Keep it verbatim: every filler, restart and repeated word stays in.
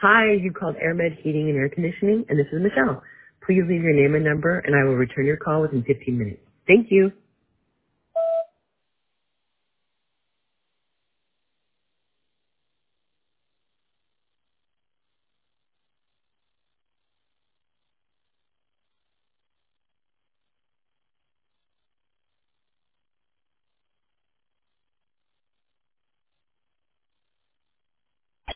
Hi, you called AirMed Heating and Air Conditioning, and this is Michelle. Please leave your name and number, and I will return your call within fifteen minutes. Thank you.